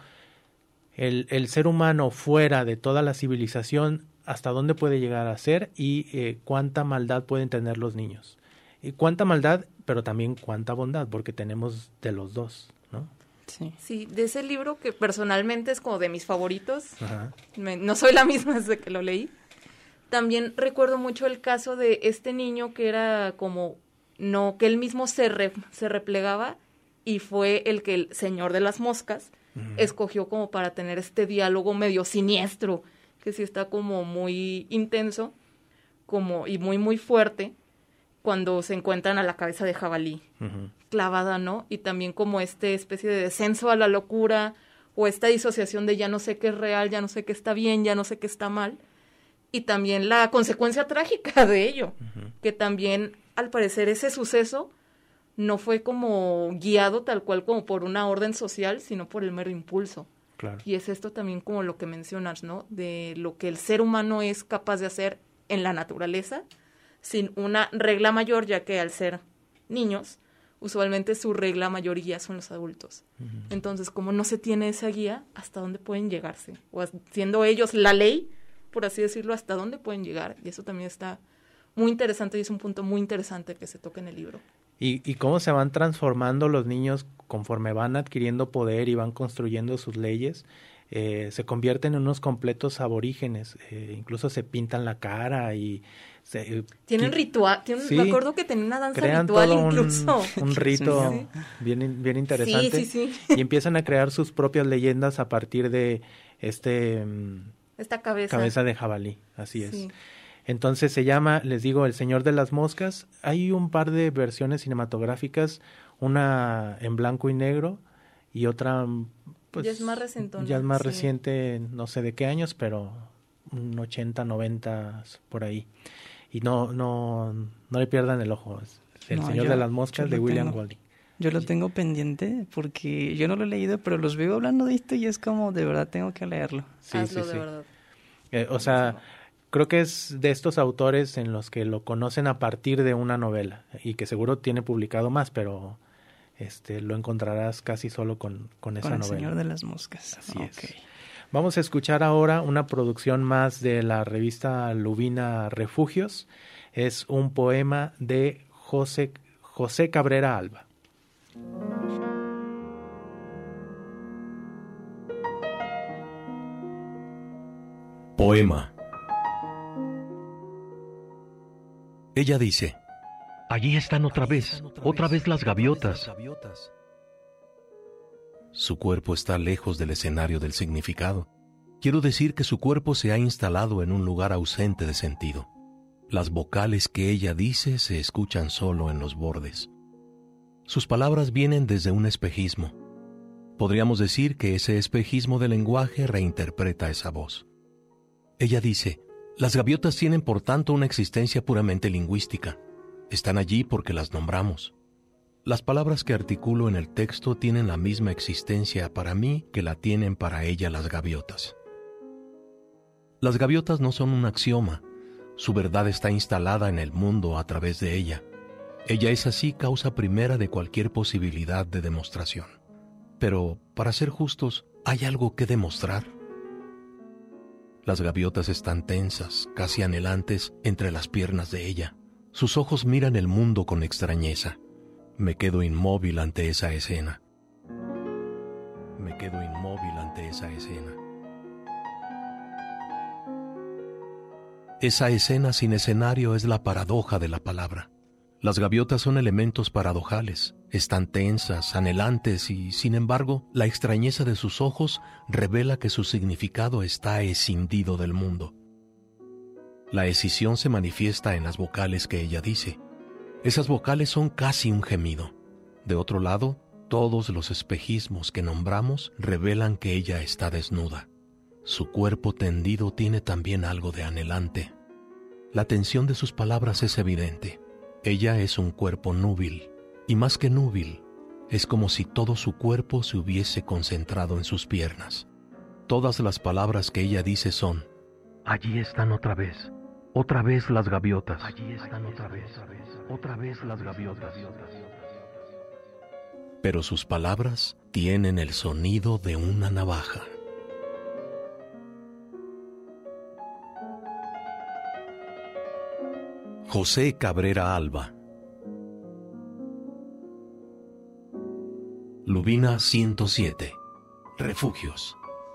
S3: el, el ser humano fuera de toda la civilización, hasta dónde puede llegar a ser y eh, cuánta maldad pueden tener los niños. Y cuánta maldad, pero también cuánta bondad, porque tenemos de los dos, ¿no?
S9: Sí. Sí, de ese libro que personalmente es como de mis favoritos.
S3: Ajá.
S9: Me, no soy la misma desde que lo leí. También recuerdo mucho el caso de este niño que era como, no, que él mismo se, re, se replegaba y fue el que el señor de las moscas uh-huh. escogió como para tener este diálogo medio siniestro, que sí está como muy intenso como y muy, muy fuerte cuando se encuentran a la cabeza de jabalí uh-huh. clavada, ¿no? Y también como este especie de descenso a la locura o esta disociación de ya no sé qué es real, ya no sé qué está bien, ya no sé qué está mal. Y también la consecuencia trágica de ello, uh-huh. que también, al parecer, ese suceso no fue como guiado tal cual como por una orden social, sino por el mero impulso.
S3: Claro.
S9: Y es esto también como lo que mencionas, ¿no? De lo que el ser humano es capaz de hacer en la naturaleza, sin una regla mayor, ya que al ser niños, usualmente su regla mayor y guía son los adultos. Uh-huh. Entonces, como no se tiene esa guía, ¿hasta dónde pueden llegarse? O siendo ellos la ley, por así decirlo, hasta dónde pueden llegar. Y eso también está muy interesante y es un punto muy interesante que se toca en el libro.
S3: Y, y cómo se van transformando los niños conforme van adquiriendo poder y van construyendo sus leyes. Eh, se convierten en unos completos aborígenes. Eh, incluso se pintan la cara y... Se, eh,
S9: tienen
S3: qui-
S9: ritual. Tienen,
S3: sí,
S9: me acuerdo que tenían una danza
S3: crean
S9: ritual
S3: todo
S9: incluso.
S3: Un, un rito
S9: sí.
S3: bien, bien interesante.
S9: Sí, sí, sí.
S3: Y empiezan a crear sus propias leyendas a partir de este...
S9: Esta cabeza.
S3: Cabeza de jabalí, así es.
S9: Sí.
S3: Entonces se llama, les digo, El Señor de las Moscas. Hay un par de versiones cinematográficas, una en blanco y negro y otra, pues...
S9: Ya es más reciente.
S3: Ya es más
S9: sí.
S3: reciente, no sé de qué años, pero un ochenta, noventa, por ahí. Y no no no le pierdan el ojo. El
S4: no,
S3: Señor
S4: yo,
S3: de las Moscas de William tengo, Golding.
S4: Yo lo tengo pendiente porque yo no lo he leído, pero los veo hablando de esto y es como, de verdad, tengo que leerlo.
S3: Sí,
S9: Hazlo
S3: sí,
S9: de
S3: sí.
S9: verdad.
S3: Eh, o sea... Creo que es de estos autores en los que lo conocen a partir de una novela y que seguro tiene publicado más, pero este lo encontrarás casi solo con, con esa
S4: con el
S3: novela.
S4: Señor de las Moscas.
S3: Así
S4: okay.
S3: es. Vamos a escuchar ahora una producción más de la revista Lubina Refugios. Es un poema de José, José Cabrera Alba.
S10: Poema. Ella dice: allí están otra vez, otra vez las gaviotas. Su cuerpo está lejos del escenario del significado. Quiero decir que su cuerpo se ha instalado en un lugar ausente de sentido. Las vocales que ella dice se escuchan solo en los bordes. Sus palabras vienen desde un espejismo. Podríamos decir que ese espejismo del lenguaje reinterpreta esa voz. Ella dice: las gaviotas tienen por tanto una existencia puramente lingüística. Están allí porque las nombramos. Las palabras que articulo en el texto tienen la misma existencia para mí que la tienen para ella las gaviotas. Las gaviotas no son un axioma. Su verdad está instalada en el mundo a través de ella. Ella es así causa primera de cualquier posibilidad de demostración. Pero, para ser justos, ¿hay algo que demostrar? Las gaviotas están tensas, casi anhelantes, entre las piernas de ella. Sus ojos miran el mundo con extrañeza. Me quedo inmóvil ante esa escena. Me quedo inmóvil ante esa escena. Esa escena sin escenario es la paradoja de la palabra. Las gaviotas son elementos paradojales. Están tensas, anhelantes y, sin embargo, la extrañeza de sus ojos revela que su significado está escindido del mundo. La escisión se manifiesta en las vocales que ella dice. Esas vocales son casi un gemido. De otro lado, todos los espejismos que nombramos revelan que ella está desnuda. Su cuerpo tendido tiene también algo de anhelante. La tensión de sus palabras es evidente. Ella es un cuerpo núbil, y más que núbil, es como si todo su cuerpo se hubiese concentrado en sus piernas. Todas las palabras que ella dice son: allí están otra vez, Otra vez las gaviotas. Allí están otra vez. Otra vez las gaviotas. Pero sus palabras tienen el sonido de una navaja. José Cabrera Alba. Lubina ciento siete. Refugios.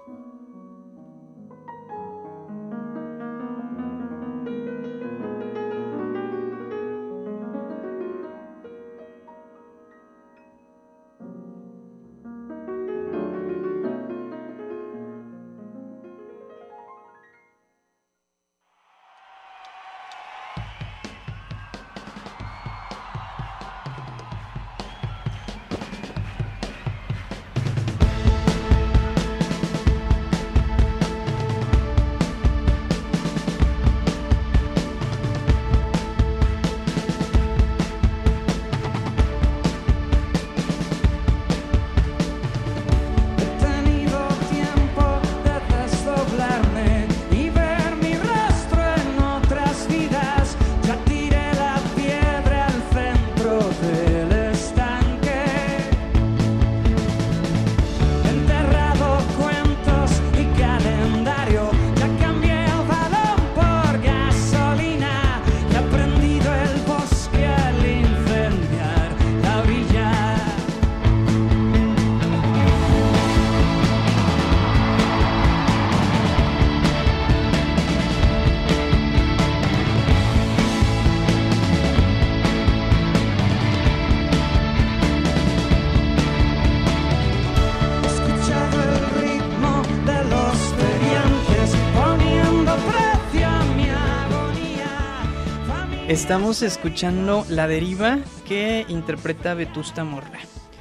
S4: Estamos escuchando La Deriva, que interpreta Vetusta Morla.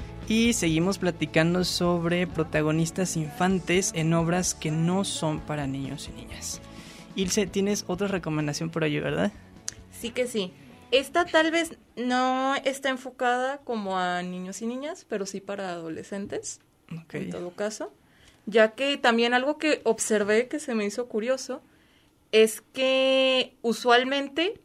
S4: Y seguimos platicando sobre protagonistas infantes en obras que no son para niños y niñas. Ilse, tienes otra recomendación por ahí, ¿verdad?
S9: Sí que sí. Esta tal vez no está enfocada como a niños y niñas, pero sí para adolescentes, okay, en todo caso. Ya que también algo que observé que se me hizo curioso es que usualmente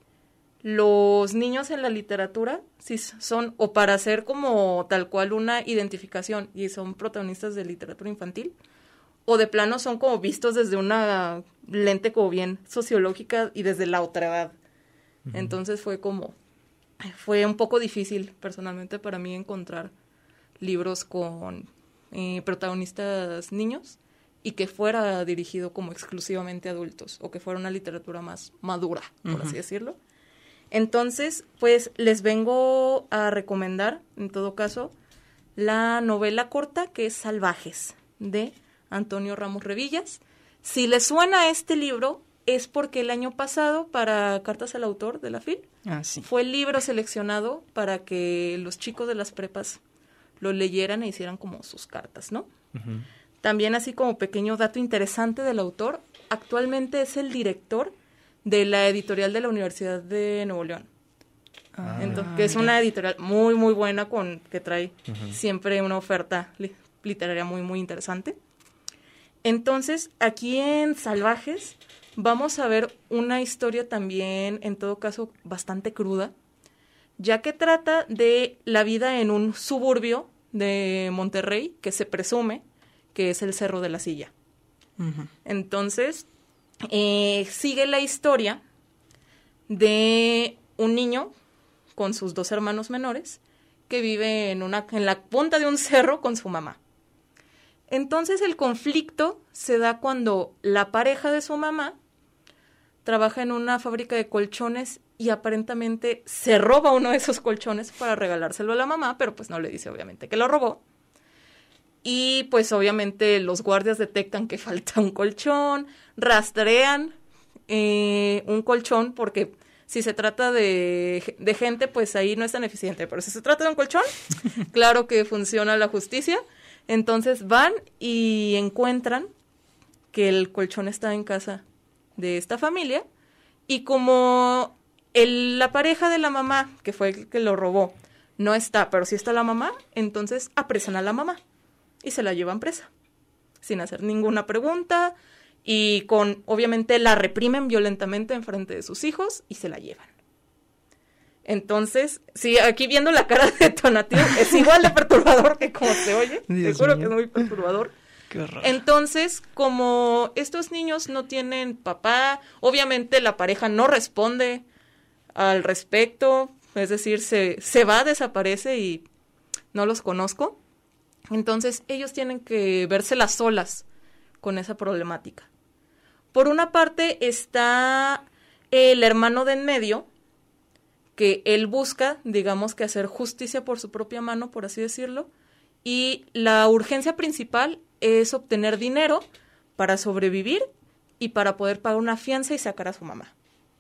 S9: los niños en la literatura sí son, o para hacer como tal cual una identificación, y son protagonistas de literatura infantil, o de plano son como vistos desde una lente como bien sociológica y desde la otra edad. Uh-huh. Entonces fue como, fue un poco difícil personalmente para mí encontrar libros con eh, protagonistas niños y que fuera dirigido como exclusivamente a adultos, o que fuera una literatura más madura, por uh-huh. así decirlo. Entonces, pues les vengo a recomendar, en todo caso, la novela corta que es Salvajes, de Antonio Ramos Revillas. Si les suena este libro, es porque el año pasado, para Cartas al Autor de la F I L,
S4: ah, sí.
S9: fue el libro seleccionado para que los chicos de las prepas lo leyeran e hicieran como sus cartas, ¿no? Uh-huh. También, así como pequeño dato interesante del autor, actualmente es el director de la editorial de la Universidad de Nuevo León. Ah, Entonces, que es una editorial muy, muy buena, con que trae uh-huh. siempre una oferta li- literaria muy, muy interesante. Entonces, aquí en Salvajes vamos a ver una historia también, en todo caso, bastante cruda, ya que trata de la vida en un suburbio de Monterrey, que se presume que es el Cerro de la Silla. Uh-huh. Entonces, Eh, sigue la historia de un niño con sus dos hermanos menores que vive en, una, en la punta de un cerro con su mamá. Entonces el conflicto se da cuando la pareja de su mamá trabaja en una fábrica de colchones y aparentemente se roba uno de esos colchones para regalárselo a la mamá, pero pues no le dice obviamente que lo robó. Y pues obviamente los guardias detectan que falta un colchón, rastrean eh, un colchón, porque si se trata de, de gente, pues ahí no es tan eficiente, pero si se trata de un colchón, claro que funciona la justicia. Entonces van y encuentran que el colchón está en casa de esta familia, y como el, la pareja de la mamá, que fue el que lo robó, no está, pero sí está la mamá, entonces apresan a la mamá y se la llevan presa, sin hacer ninguna pregunta, y con, obviamente, la reprimen violentamente en frente de sus hijos y se la llevan. Entonces, sí, aquí viendo la cara de Tonatiuh, es igual de perturbador que como se oye,
S4: Dios
S9: seguro
S4: mío.
S9: que es muy perturbador.
S4: Qué horror.
S9: Entonces, como estos niños no tienen papá, obviamente la pareja no responde al respecto, es decir, se, se va, desaparece y no los conozco. Entonces, ellos tienen que vérselas solas con esa problemática. Por una parte está el hermano de en medio, que él busca, digamos que hacer justicia por su propia mano, por así decirlo, y la urgencia principal es obtener dinero para sobrevivir y para poder pagar una fianza y sacar a su mamá.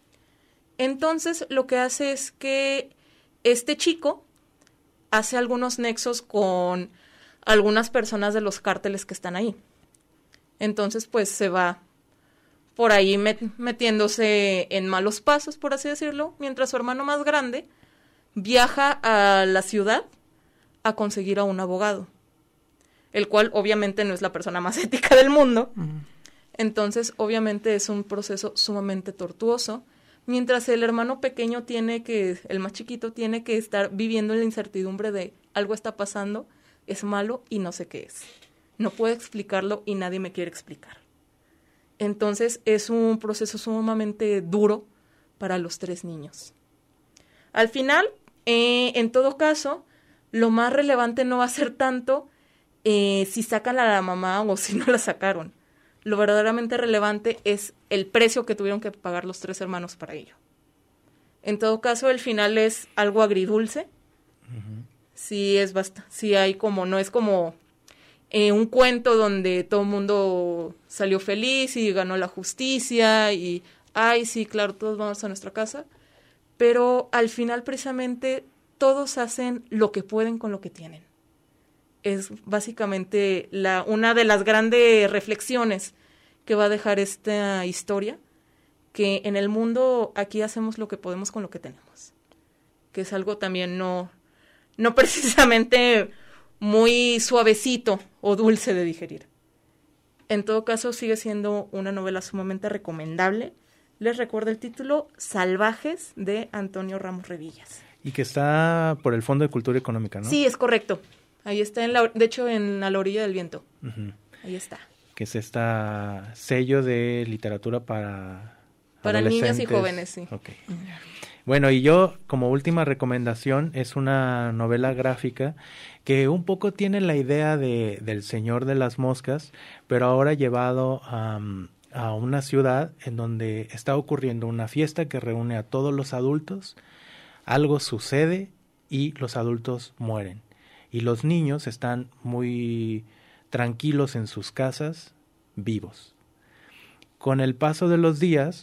S9: Entonces, lo que hace es que este chico hace algunos nexos con algunas personas de los cárteles que están ahí. Entonces, pues, se va por ahí met- metiéndose en malos pasos, por así decirlo, mientras su hermano más grande viaja a la ciudad a conseguir a un abogado, el cual obviamente no es la persona más ética del mundo. Uh-huh. Entonces, obviamente es un proceso sumamente tortuoso, mientras el hermano pequeño tiene que, el más chiquito, tiene que estar viviendo en la incertidumbre de algo está pasando, es malo y no sé qué es. No puedo explicarlo y nadie me quiere explicar. Entonces, es un proceso sumamente duro para los tres niños. Al final, eh, en todo caso, lo más relevante no va a ser tanto eh, si sacan a la mamá o si no la sacaron. Lo verdaderamente relevante es el precio que tuvieron que pagar los tres hermanos para ello. En todo caso, el final es algo agridulce. Uh-huh. Sí, es bast- sí hay como, no es como eh, un cuento donde todo el mundo salió feliz y ganó la justicia y, ay, sí, claro, todos vamos a nuestra casa. Pero al final, precisamente, todos hacen lo que pueden con lo que tienen. Es básicamente la, una de las grandes reflexiones que va a dejar esta historia, que en el mundo aquí hacemos lo que podemos con lo que tenemos, que es algo también no, no precisamente muy suavecito o dulce de digerir. En todo caso, sigue siendo una novela sumamente recomendable. Les recuerdo el título, Salvajes, de Antonio Ramos Revillas.
S3: Y que está por el Fondo de Cultura Económica, ¿no?
S9: Sí, es correcto. Ahí está, en la, de hecho, en A la orilla del viento.
S3: Uh-huh.
S9: Ahí está.
S3: Que es este sello de literatura para
S9: Para niños y jóvenes, sí.
S3: Okay. Uh-huh. Bueno, y yo, como última recomendación, es una novela gráfica que un poco tiene la idea de del Señor de las Moscas, pero ahora llevado um, a una ciudad en donde está ocurriendo una fiesta que reúne a todos los adultos, algo sucede y los adultos mueren. Y los niños están muy tranquilos en sus casas, vivos. Con el paso de los días,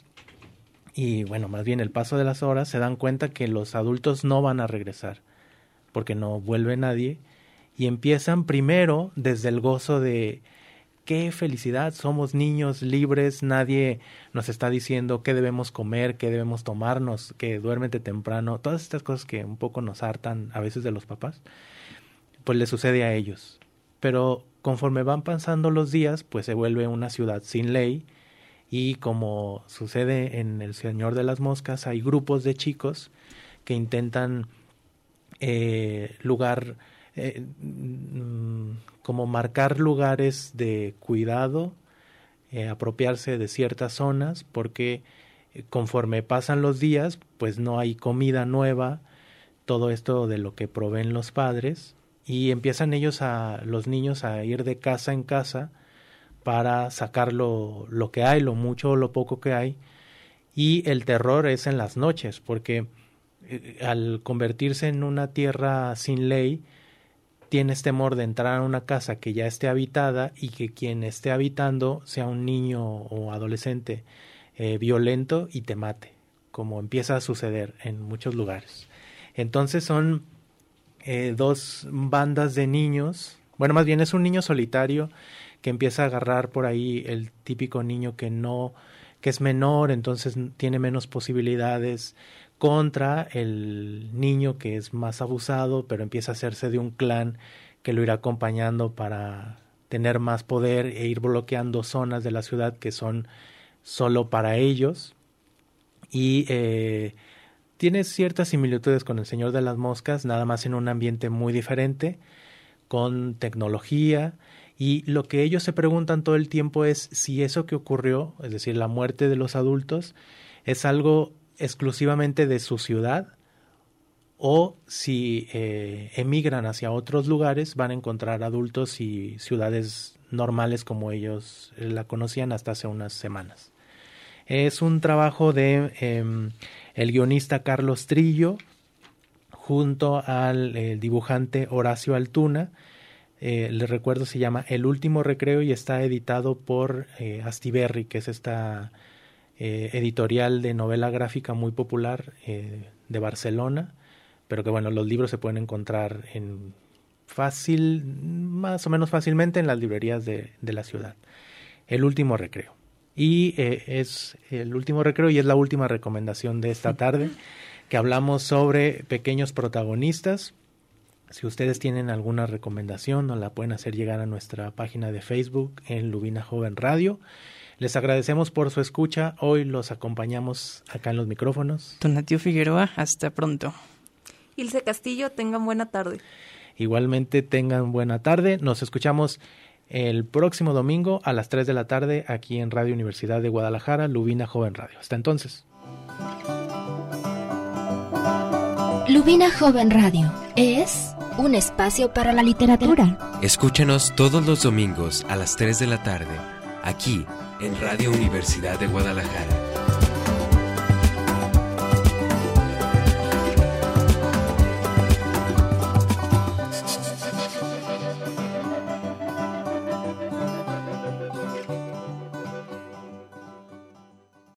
S3: y bueno, más bien el paso de las horas, se dan cuenta que los adultos no van a regresar, porque no vuelve nadie, y empiezan primero desde el gozo de qué felicidad, somos niños libres, nadie nos está diciendo qué debemos comer, qué debemos tomarnos, que duérmete temprano, todas estas cosas que un poco nos hartan a veces de los papás, pues le sucede a ellos. Pero conforme van pasando los días, pues se vuelve una ciudad sin ley, y como sucede en El Señor de las Moscas, hay grupos de chicos que intentan eh, lugar, eh, como marcar lugares de cuidado, eh, apropiarse de ciertas zonas, porque conforme pasan los días, pues no hay comida nueva, todo esto de lo que proveen los padres, y empiezan ellos a, los niños a ir de casa en casa para sacar lo, lo que hay, lo mucho o lo poco que hay, y el terror es en las noches, porque eh, al convertirse en una tierra sin ley, tienes temor de entrar a una casa que ya esté habitada y que quien esté habitando sea un niño o adolescente eh, violento y te mate, como empieza a suceder en muchos lugares. Entonces son eh, dos bandas de niños, bueno, más bien es un niño solitario que empieza a agarrar por ahí el típico niño que no, que es menor, entonces tiene menos posibilidades, contra el niño que es más abusado, pero empieza a hacerse de un clan que lo irá acompañando para tener más poder e ir bloqueando zonas de la ciudad que son solo para ellos. Y eh, tiene ciertas similitudes con El Señor de las Moscas, nada más en un ambiente muy diferente, con tecnología. Y lo que ellos se preguntan todo el tiempo es si eso que ocurrió, es decir, la muerte de los adultos, es algo exclusivamente de su ciudad, o si eh, emigran hacia otros lugares van a encontrar adultos y ciudades normales como ellos la conocían hasta hace unas semanas. Es un trabajo de eh, el guionista Carlos Trillo junto al eh, dibujante Horacio Altuna. Eh, les recuerdo, se llama El Último Recreo y está editado por eh, Astiberri, que es esta eh, editorial de novela gráfica muy popular eh, de Barcelona, pero que bueno, los libros se pueden encontrar en fácil, más o menos fácilmente en las librerías de, de la ciudad. El Último Recreo. Y eh, es El Último Recreo y es la última recomendación de esta tarde, que hablamos sobre pequeños protagonistas. Si ustedes tienen alguna recomendación, nos la pueden hacer llegar a nuestra página de Facebook en Lubina Joven Radio. Les agradecemos por su escucha. Hoy los acompañamos acá en los micrófonos.
S4: Tonatiuh Figueroa, hasta pronto.
S9: Ilse Castillo, tengan buena tarde.
S3: Igualmente tengan buena tarde. Nos escuchamos el próximo domingo a las tres de la tarde aquí en Radio Universidad de Guadalajara, Lubina Joven Radio. Hasta entonces.
S2: Lubina Joven Radio es un espacio para la literatura.
S1: Escúchanos todos los domingos a las tres de la tarde, aquí en Radio Universidad de Guadalajara.